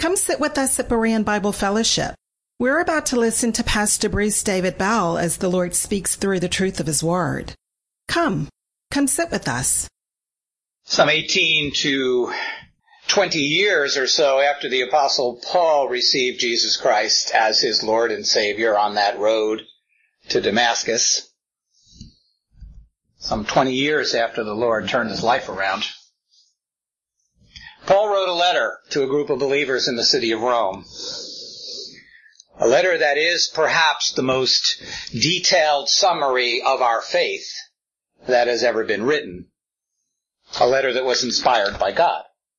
Come sit with us at Berean Bible Fellowship. We're about to listen to Pastor Bruce David Bell as the Lord speaks through the truth of His Word. Come sit with us. Some 18 to 20 years or so after the Apostle Paul received Jesus Christ as his Lord and Savior on that road to Damascus, some 20 years after the Lord turned his life around, Paul wrote a letter to a group of believers in the city of Rome. A letter that is perhaps the most detailed summary of our faith that has ever been written. A letter that was inspired by God.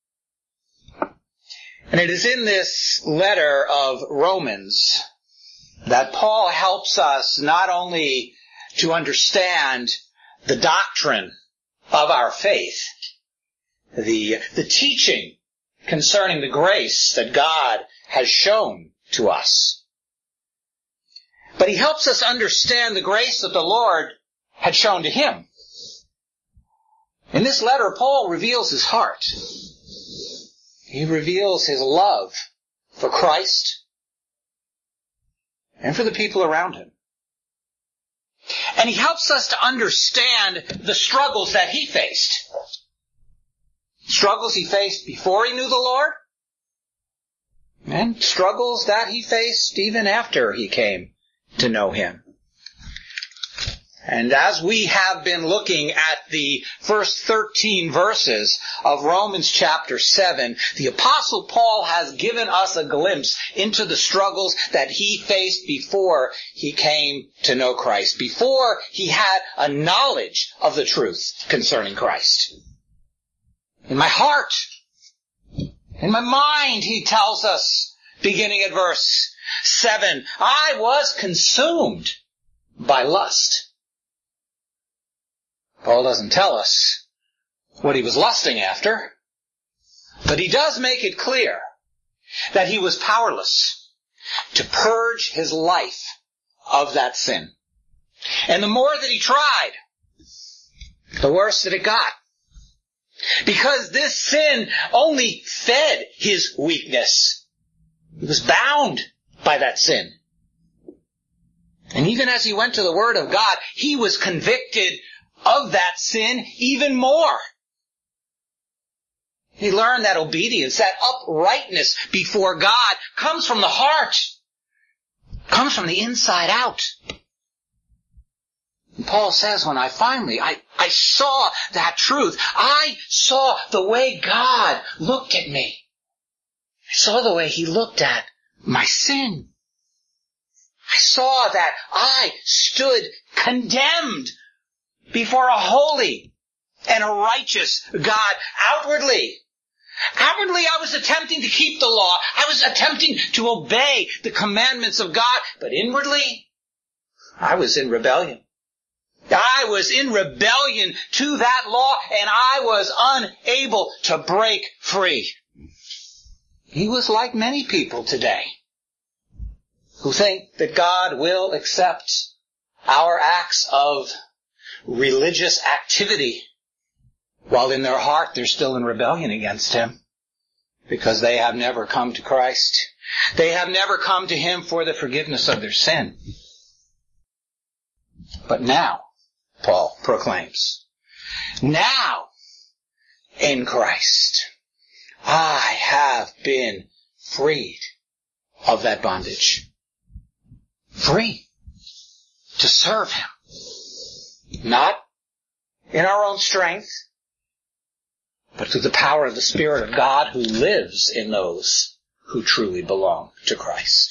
And it is in this letter of Romans that Paul helps us not only to understand the doctrine of our faith, the teaching concerning the grace that God has shown to us, but he helps us understand the grace that the Lord had shown to him. In this letter, Paul reveals his heart. He reveals his love for Christ and for the people around him. And he helps us to understand the struggles that he faced. Struggles he faced before he knew the Lord, and struggles that he faced even after he came to know him. And as we have been looking at the first 13 verses of Romans chapter 7, the Apostle Paul has given us a glimpse into the struggles that he faced before he came to know Christ, before he had a knowledge of the truth concerning Christ. In my heart, in my mind, he tells us, beginning at verse 7, I was consumed by lust. Paul doesn't tell us what he was lusting after, but he does make it clear that he was powerless to purge his life of that sin. And the more that he tried, the worse that it got. Because this sin only fed his weakness. He was bound by that sin. And even as he went to the Word of God, he was convicted of that sin even more. He learned that obedience, that uprightness before God comes from the heart, comes from the inside out. And Paul says, when I saw that truth, I saw the way God looked at me. I saw the way He looked at my sin. I saw that I stood condemned before a holy and a righteous God outwardly. Outwardly, I was attempting to keep the law. I was attempting to obey the commandments of God. But inwardly, I was in rebellion. I was in rebellion to that law, and I was unable to break free. He was like many people today who think that God will accept our acts of religious activity, while in their heart they're still in rebellion against Him, because they have never come to Christ. They have never come to Him for the forgiveness of their sin. But now, Paul proclaims, now in Christ I have been freed of that bondage. Free to serve Him. Not in our own strength, but through the power of the Spirit of God who lives in those who truly belong to Christ.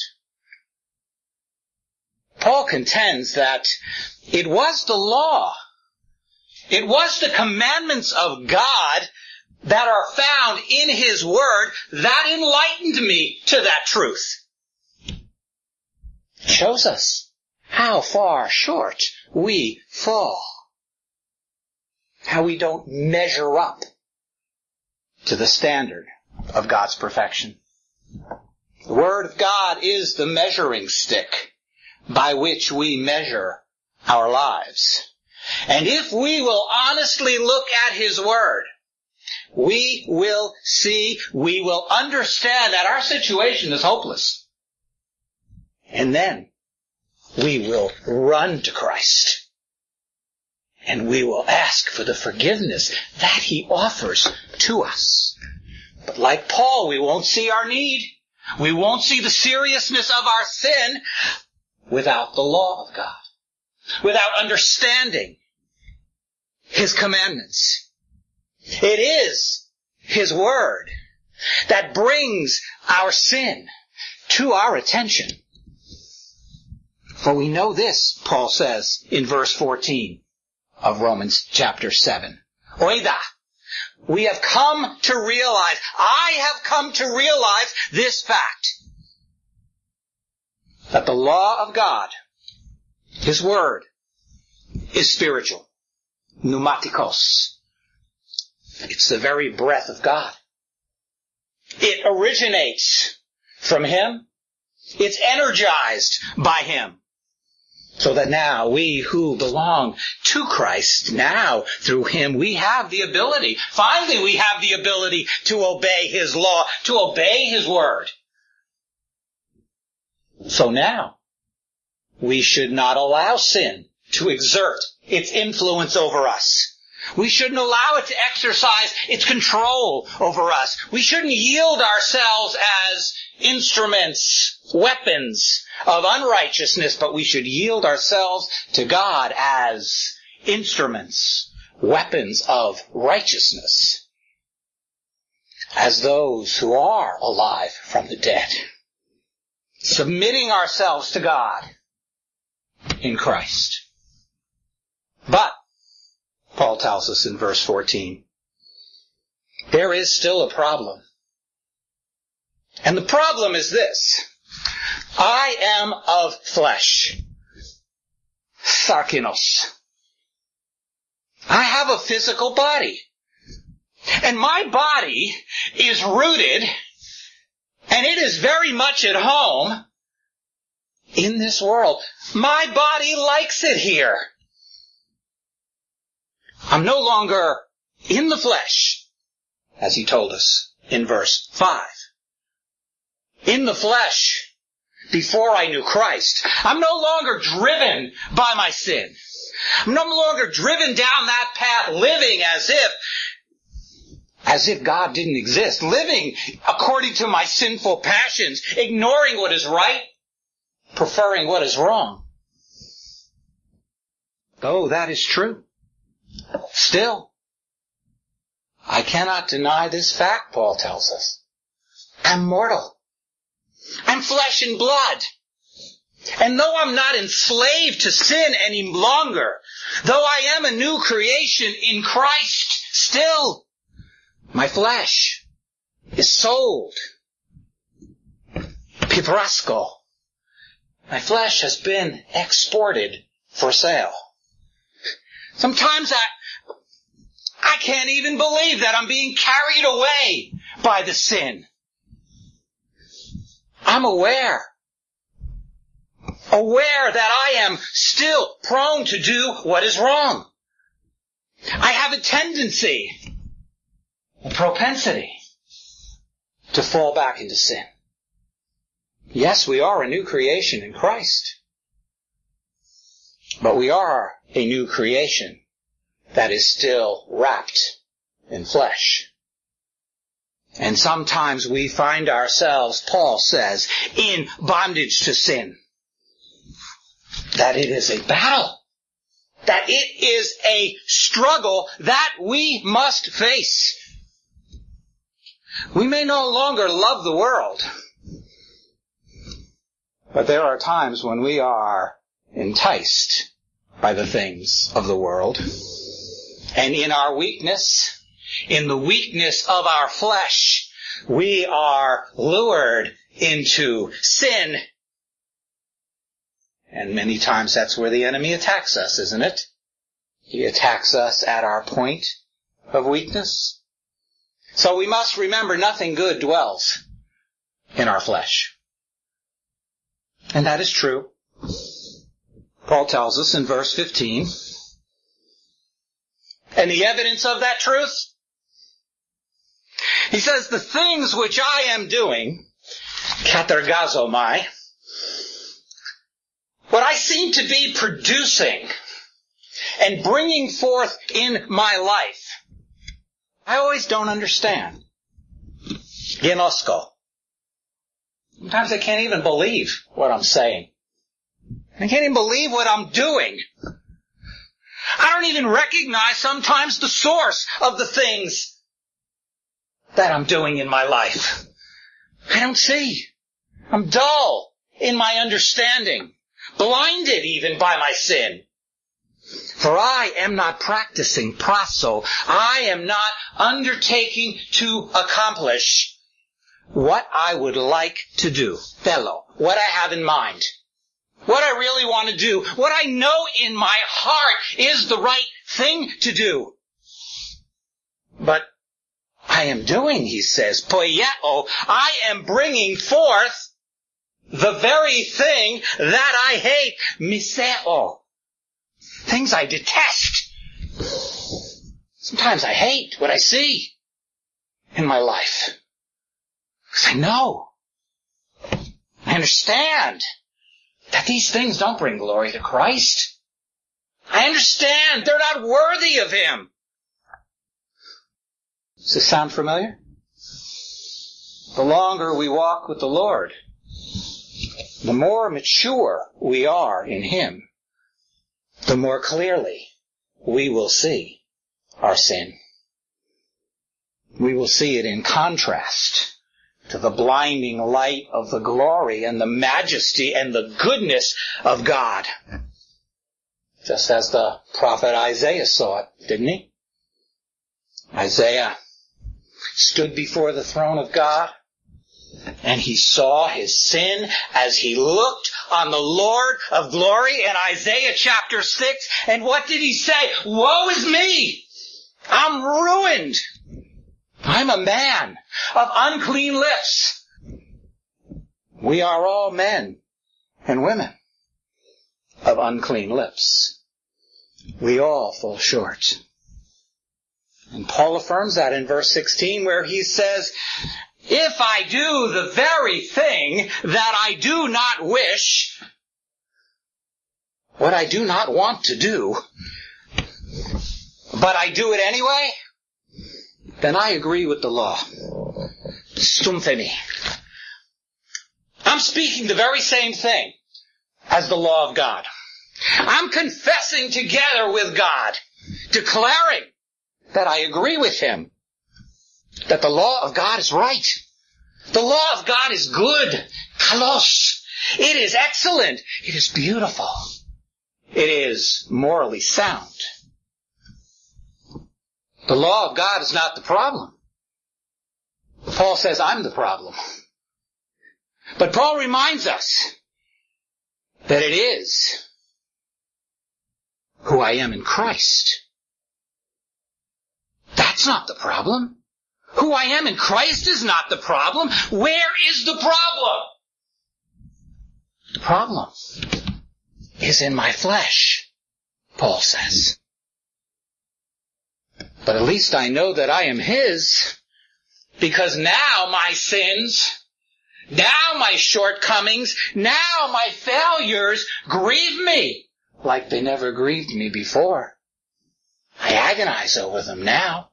Paul contends that it was the law, it was the commandments of God that are found in His Word that enlightened me to that truth. It shows us how far short we fall. How we don't measure up to the standard of God's perfection. The Word of God is the measuring stick by which we measure our lives. And if we will honestly look at His Word, we will see, we will understand that our situation is hopeless. And then we will run to Christ. And we will ask for the forgiveness that He offers to us. But like Paul, we won't see our need. We won't see the seriousness of our sin without the law of God. Without understanding His commandments. It is His Word that brings our sin to our attention. For we know this, Paul says in verse 14 of Romans chapter 7. Oida, we have come to realize, I have come to realize this fact, that the law of God, His Word, is spiritual. Pneumatikos. It's the very breath of God. It originates from Him. It's energized by Him. So that now we who belong to Christ, now through Him, we have the ability, finally we have the ability to obey His law, to obey His Word. So now, we should not allow sin to exert its influence over us. We shouldn't allow it to exercise its control over us. We shouldn't yield ourselves as instruments, weapons of unrighteousness, but we should yield ourselves to God as instruments, weapons of righteousness, as those who are alive from the dead, submitting ourselves to God in Christ. But, Paul tells us in verse 14, there is still a problem. And the problem is this. I am of flesh. Sarkinos. I have a physical body. And my body is rooted, and it is very much at home in this world. My body likes it here. I'm no longer in the flesh, as he told us in verse 5. In the flesh, before I knew Christ, I'm no longer driven by my sin. I'm no longer driven down that path, living as if God didn't exist, living according to my sinful passions, ignoring what is right, preferring what is wrong. Though that is true, still, I cannot deny this fact, Paul tells us. I'm mortal. I'm flesh and blood. And though I'm not enslaved to sin any longer, though I am a new creation in Christ, still, my flesh is sold. Pibrasko. My flesh has been exported for sale. Sometimes I can't even believe that I'm being carried away by the sin. I'm aware that I am still prone to do what is wrong. I have a tendency, a propensity, to fall back into sin. Yes, we are a new creation in Christ. But we are a new creation that is still wrapped in flesh. And sometimes we find ourselves, Paul says, in bondage to sin. That it is a battle. That it is a struggle that we must face. We may no longer love the world. But there are times when we are enticed by the things of the world. And in our weakness, in the weakness of our flesh, we are lured into sin. And many times that's where the enemy attacks us, isn't it? He attacks us at our point of weakness. So we must remember nothing good dwells in our flesh. And that is true. Paul tells us in verse 15. And the evidence of that truth? He says, the things which I am doing, katergazomai, what I seem to be producing and bringing forth in my life, I always don't understand. Ginosko. Sometimes I can't even believe what I'm saying. I can't even believe what I'm doing. I don't even recognize sometimes the source of the things that I'm doing in my life. I don't see. I'm dull in my understanding, blinded even by my sin. For I am not practicing praso. I am not undertaking to accomplish what I would like to do. Thelo, what I have in mind. What I really want to do. What I know in my heart is the right thing to do. But I am doing, he says, poieo, I am bringing forth the very thing that I hate, miseo. Things I detest. Sometimes I hate what I see in my life. Because I know, I understand that these things don't bring glory to Christ. I understand they're not worthy of Him. Does this sound familiar? The longer we walk with the Lord, the more mature we are in Him, the more clearly we will see our sin. We will see it in contrast to the blinding light of the glory and the majesty and the goodness of God. Just as the prophet Isaiah saw it, didn't he? Isaiah stood before the throne of God, and he saw his sin as he looked on the Lord of glory in Isaiah chapter 6. And what did he say? Woe is me! I'm ruined! I'm a man of unclean lips. We are all men and women of unclean lips. We all fall short. And Paul affirms that in verse 16 where he says, if I do the very thing that I do not wish, what I do not want to do, but I do it anyway, then I agree with the law. Stumfeni. I'm speaking the very same thing as the law of God. I'm confessing together with God, declaring that I agree with Him, that the law of God is right. The law of God is good. Kalos. It is excellent. It is beautiful. It is morally sound. The law of God is not the problem. Paul says, I'm the problem. But Paul reminds us that it is who I am in Christ. That's not the problem. Who I am in Christ is not the problem. Where is the problem? The problem is in my flesh, Paul says. But at least I know that I am His, because now my sins, now my shortcomings, now my failures grieve me like they never grieved me before. I agonize over them now.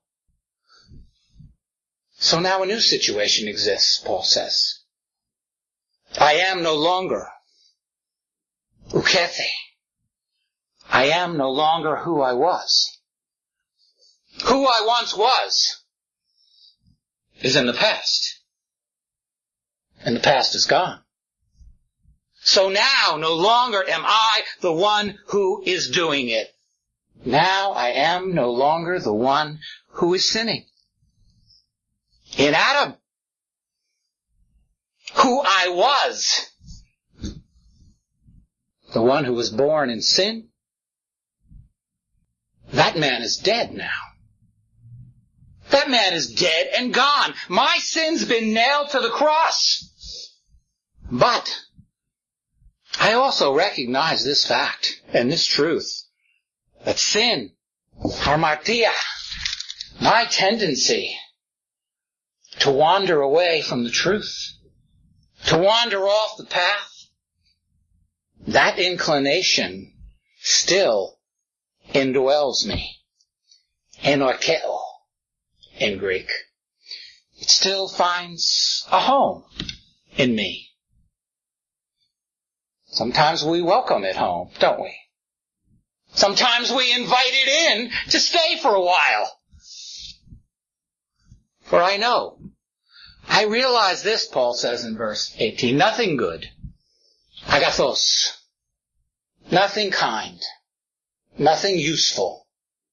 So now a new situation exists, Paul says. I am no longer ukethe. I am no longer who I was. Who I once was is in the past. And the past is gone. So now no longer am I the one who is doing it. Now I am no longer the one who is sinning. In Adam, who I was, the one who was born in sin, that man is dead now. That man is dead and gone. My sin's been nailed to the cross. But I also recognize this fact and this truth, that sin, harmartia, my tendency to wander away from the truth, to wander off the path. That inclination still indwells me. Enorkeo in Greek. It still finds a home in me. Sometimes we welcome it home, don't we? Sometimes we invite it in to stay for a while. For I realize this, Paul says in verse 18, nothing good, agathos, nothing kind, nothing useful,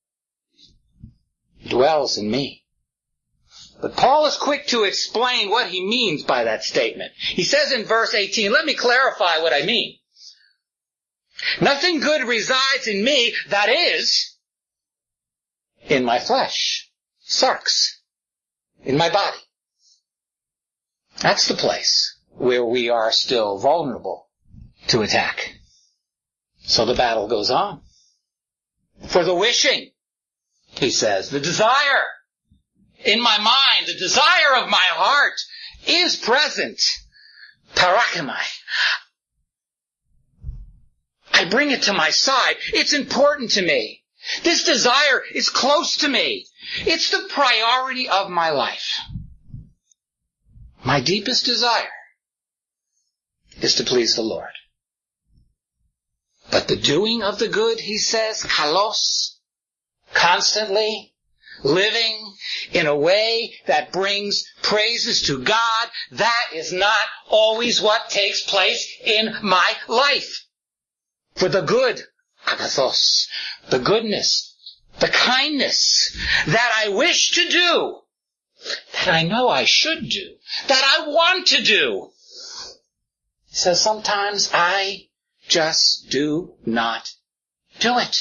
dwells in me. But Paul is quick to explain what he means by that statement. He says in verse 18, let me clarify what I mean. Nothing good resides in me, that is, in my flesh, sarx, in my body. That's the place where we are still vulnerable to attack. So the battle goes on. For the wishing, he says, the desire in my mind, the desire of my heart is present. Parakemai. I bring it to my side. It's important to me. This desire is close to me. It's the priority of my life. My deepest desire is to please the Lord. But the doing of the good, he says, kalos, constantly living in a way that brings praises to God, that is not always what takes place in my life. For the good, agathos, the goodness, the kindness that I wish to do, that I know I should do, that I want to do. He says sometimes I just do not do it.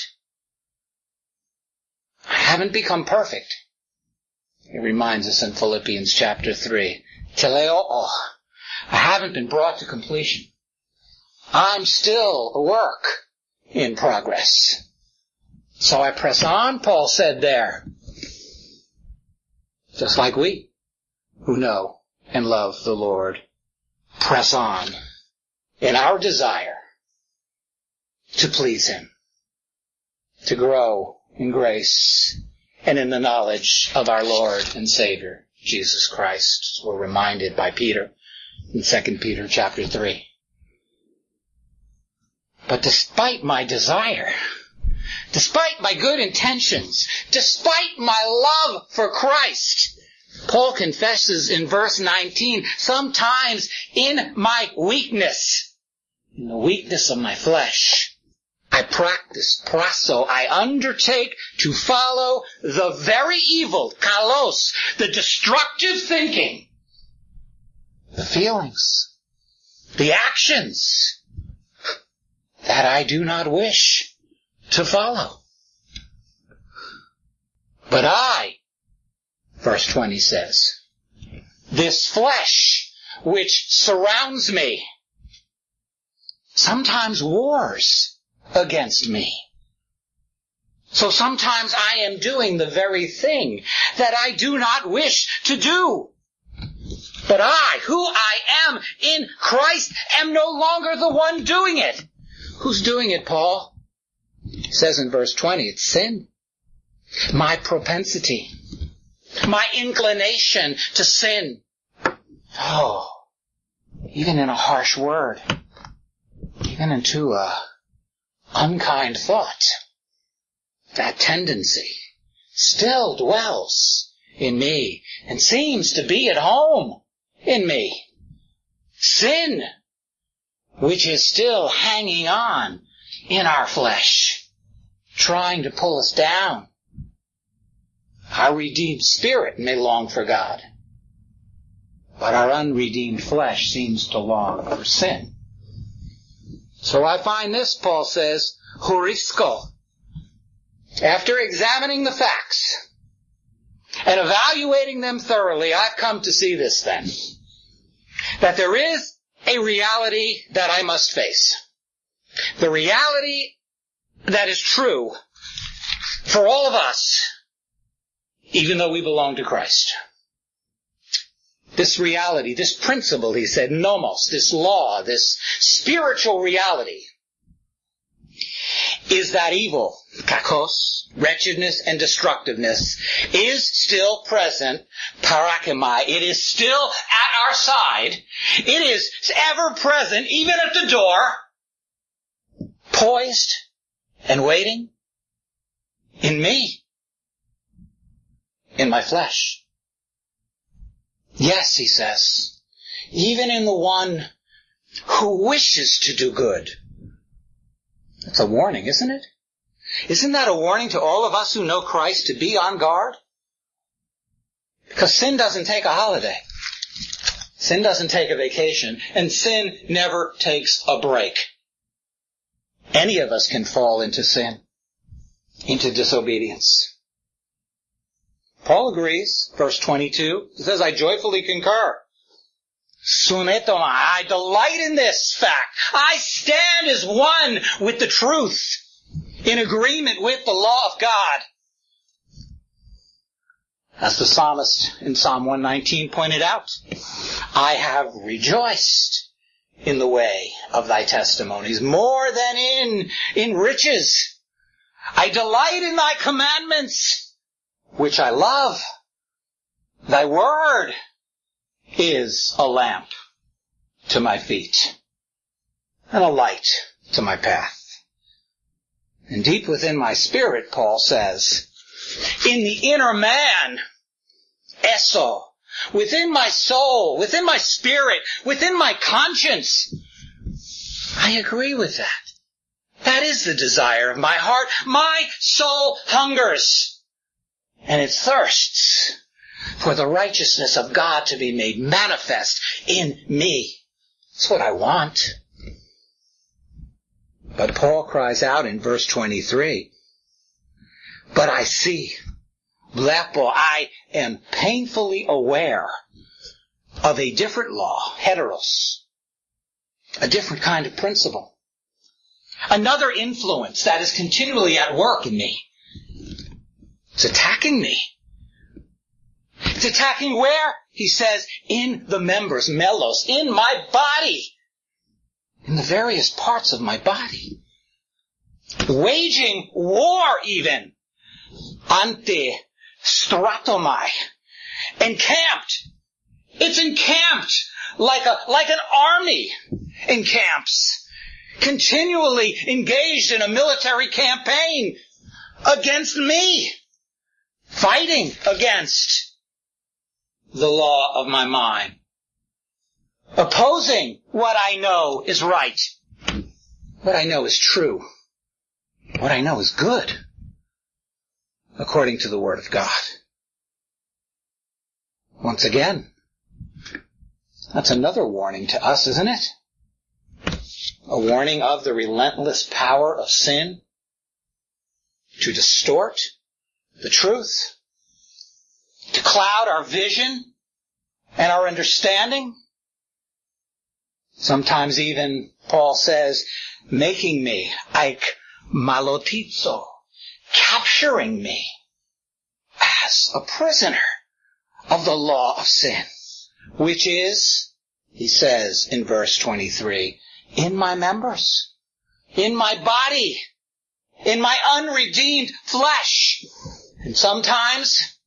I haven't become perfect. He reminds us in Philippians chapter 3. Teleo, I haven't been brought to completion. I'm still a work in progress. So I press on, Paul said there. Just like we, who know and love the Lord, press on in our desire to please Him, to grow in grace and in the knowledge of our Lord and Savior, Jesus Christ, as we're reminded by Peter in 2 Peter chapter 3. But despite my desire, despite my good intentions, despite my love for Christ, Paul confesses in verse 19, sometimes in my weakness, in the weakness of my flesh, I practice, praso, I undertake to follow the very evil, kalos, the destructive thinking, the feelings, the actions that I do not wish to follow. But I, verse 20 says, this flesh which surrounds me sometimes wars against me. So sometimes I am doing the very thing that I do not wish to do. But I, who I am in Christ, am no longer the one doing it. Who's doing it, Paul? It says in verse 20, it's sin. My propensity. My inclination to sin. Oh, even in a harsh word. Even into a unkind thought. That tendency still dwells in me and seems to be at home in me. Sin, which is still hanging on in our flesh, trying to pull us down. Our redeemed spirit may long for God, but our unredeemed flesh seems to long for sin. So I find this, Paul says, horisko. After examining the facts and evaluating them thoroughly, I've come to see this then, that there is a reality that I must face. The reality that is true for all of us, even though we belong to Christ. This reality, this principle, he said, nomos, this law, this spiritual reality, is that evil, kakos, wretchedness and destructiveness, is still present, parakemai. It is still at our side. It is ever present, even at the door, poised and waiting in me, in my flesh. Yes, he says, even in the one who wishes to do good. That's a warning, isn't it? Isn't that a warning to all of us who know Christ to be on guard? Because sin doesn't take a holiday. Sin doesn't take a vacation. And sin never takes a break. Any of us can fall into sin, into disobedience. Paul agrees, verse 22. He says, I joyfully concur. Sunetoma, I delight in this fact. I stand as one with the truth, in agreement with the law of God. As the psalmist in Psalm 119 pointed out, I have rejoiced in the way of thy testimonies more than in riches. I delight in thy commandments, which I love. Thy word is a lamp to my feet and a light to my path. And deep within my spirit, Paul says, in the inner man, eso, within my soul, within my spirit, within my conscience, I agree with that. That is the desire of my heart. My soul hungers, and it thirsts for the righteousness of God to be made manifest in me. That's what I want. But Paul cries out in verse 23, but I see, blepo, I am painfully aware of a different law, heteros, a different kind of principle. Another influence that is continually at work in me. It's attacking me. It's attacking where? He says, in the members, melos, in my body. In the various parts of my body. Waging war even. Ante stratomai. Encamped. It's encamped like an army encamps. Continually engaged in a military campaign against me. Fighting against the law of my mind. Opposing what I know is right. What I know is true. What I know is good. According to the Word of God. Once again, that's another warning to us, isn't it? A warning of the relentless power of sin to distort the truth, to cloud our vision and our understanding. Sometimes even, Paul says, making me, like malotizo, capturing me as a prisoner of the law of sin, which is, he says in verse 23, in my members, in my body, in my unredeemed flesh. And sometimes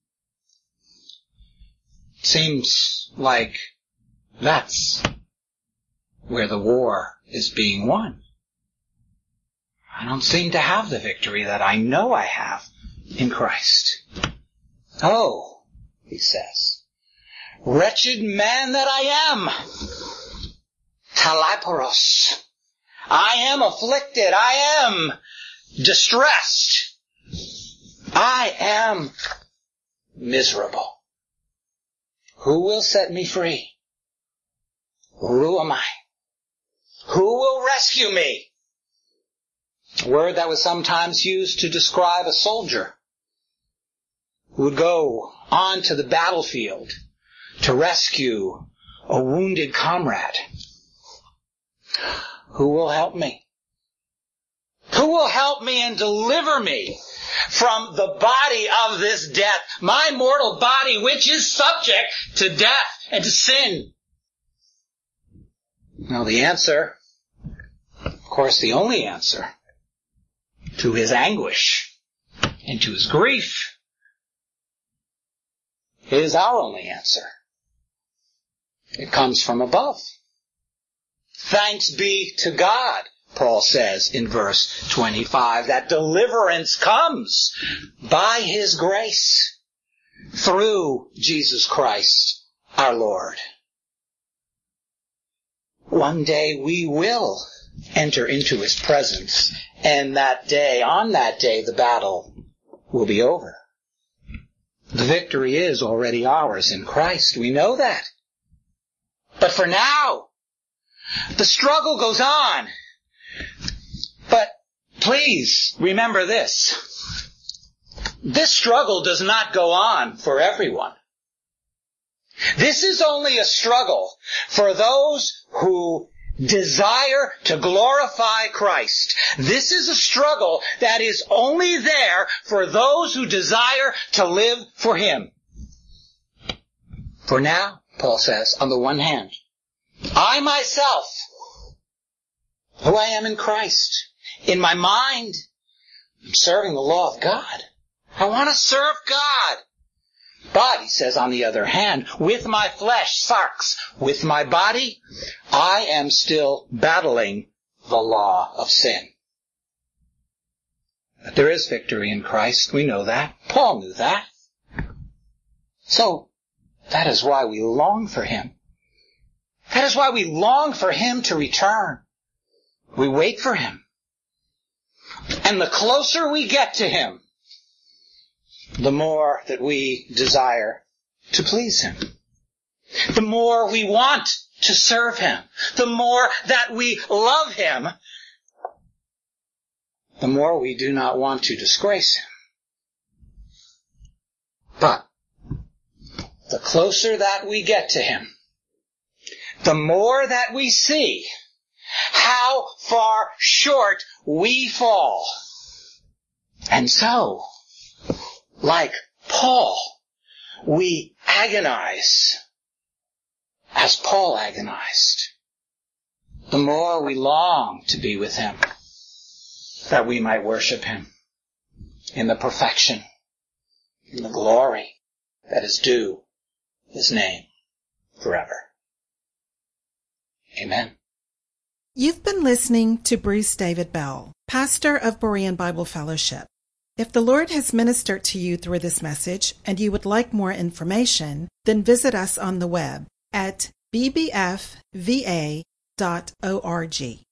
it seems like that's where the war is being won. I don't seem to have the victory that I know I have in Christ. Oh, he says, wretched man that I am, talaporos, I am afflicted, I am distressed, I am miserable. Who will set me free? Who am I? Who will rescue me? A word that was sometimes used to describe a soldier who would go on to the battlefield to rescue a wounded comrade. Who will help me? Who will help me and deliver me from the body of this death, my mortal body, which is subject to death and to sin? Well, the answer, of course, the only answer to his anguish and to his grief is our only answer. It comes from above. Thanks be to God, Paul says in verse 25, that deliverance comes by his grace through Jesus Christ our Lord. One day we will enter into his presence, and on that day, the battle will be over. The victory is already ours in Christ. We know that. But for now, the struggle goes on. But please remember this. This struggle does not go on for everyone. This is only a struggle for those who desire to glorify Christ. This is a struggle that is only there for those who desire to live for him. For now, Paul says, on the one hand, I myself, who I am in Christ, in my mind, I'm serving the law of God. I want to serve God. But, he says, on the other hand, with my flesh, sarx, with my body, I am still battling the law of sin. But there is victory in Christ. We know that. Paul knew that. So, that is why we long for him. That is why we long for him to return. We wait for him. And the closer we get to him, the more that we desire to please him. The more we want to serve him. The more that we love him. The more we do not want to disgrace him. But the closer that we get to him, the more that we see how far short we fall. And so, like Paul, we agonize as Paul agonized. The more we long to be with him, that we might worship him in the perfection, in the glory that is due his name forever. Amen. You've been listening to Bruce David Bell, pastor of Berean Bible Fellowship. If the Lord has ministered to you through this message and you would like more information, then visit us on the web at bbfva.org.